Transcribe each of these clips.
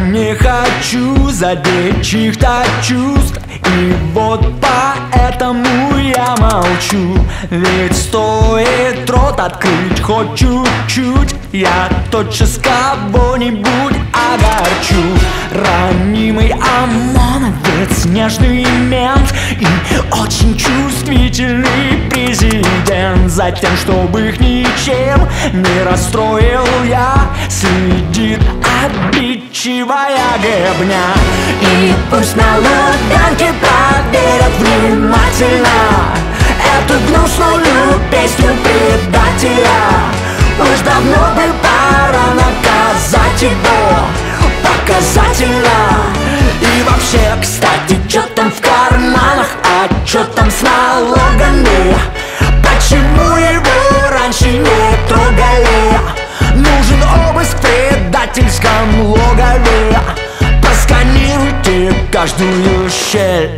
не хочу задеть чьих-то чувств, и вот поэтому я молчу. Ведь стоит рот открыть хоть чуть-чуть, я тотчас кого-нибудь огорчу. Ранимый ОМОНовец, нежный мент и очень чувствительный президент. Затем, чтобы их ничем не расстроил я, следит обидчивая гребня. И пусть на Лубянке проверят внимательно эту гнусную песню предателя. Уж давно бы пора наказать его показательно. И вообще, кстати, чё там в карманах, а чё там с налогами? Почему его раньше не трогали? Нужен обыск в предательском логове. Просканируйте каждую щель,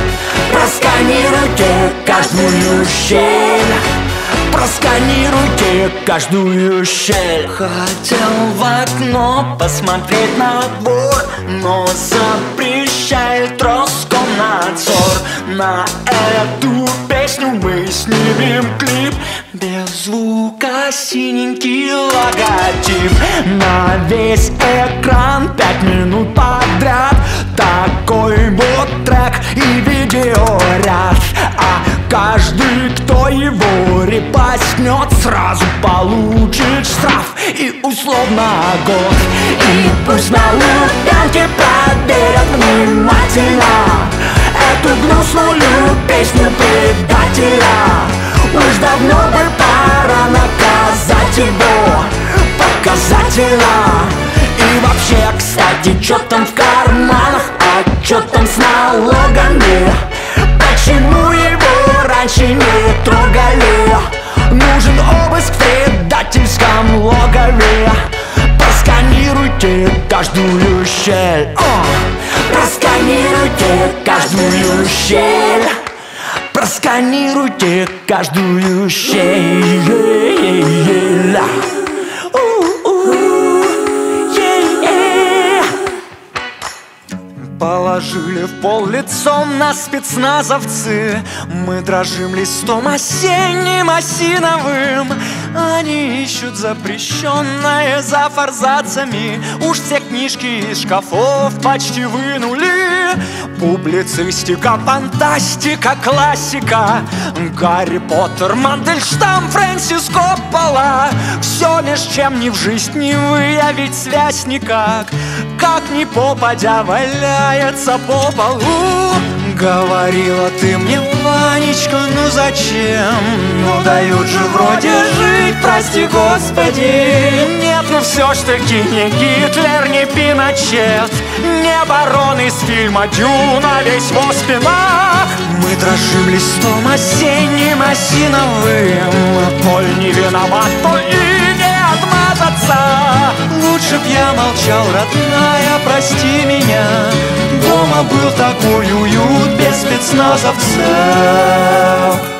просканируйте каждую щель, просканируйте каждую щель. Хотел в окно посмотреть на двор, но запрещает Роскомнадзор. На эту песню мы снимем клип без звука, синенький логотип. На весь экран 5 минут подряд такой вот трек и видеоряд. А каждый, кто его репостнет, сразу получит штраф и условно год. И пусть на Лубянке проверят внимательно эту гнусную песню предателя. Уж давно бы пора наказать его показательно. И вообще, кстати, чё там в карманах, а чё там с налогами? Почему его раньше не трогали? Нужен обыск в предательском логове. Просканируйте каждую щель, просканируйте каждую щель, просканируйте каждую щель. Положили в пол лицом на спецназовцы. Мы дрожим листом осенним осиновым. Они ищут запрещенное за форзацами. Уж все книжки из шкафов почти вынули. Публицистика, фантастика, классика, Гарри Поттер, Мандельштам, Фрэнсис Коппола. Все лишь чем ни в жизнь не выявить связь никак. Как ни попадя валяется по полу. Говорила ты мне, Ванечка, ну зачем? Ну дают же вроде жить, прости господи. Нет, ну все ж таки не Гитлер, не Пиночет, не барон из фильма «Дюна», весь во спинах. Мы дрожим листом осенним осиновым. Толь не виноват, толь и не отмазаться. Лучше б я молчал, родная, прости меня. Дома был такой уют без спецназовцев.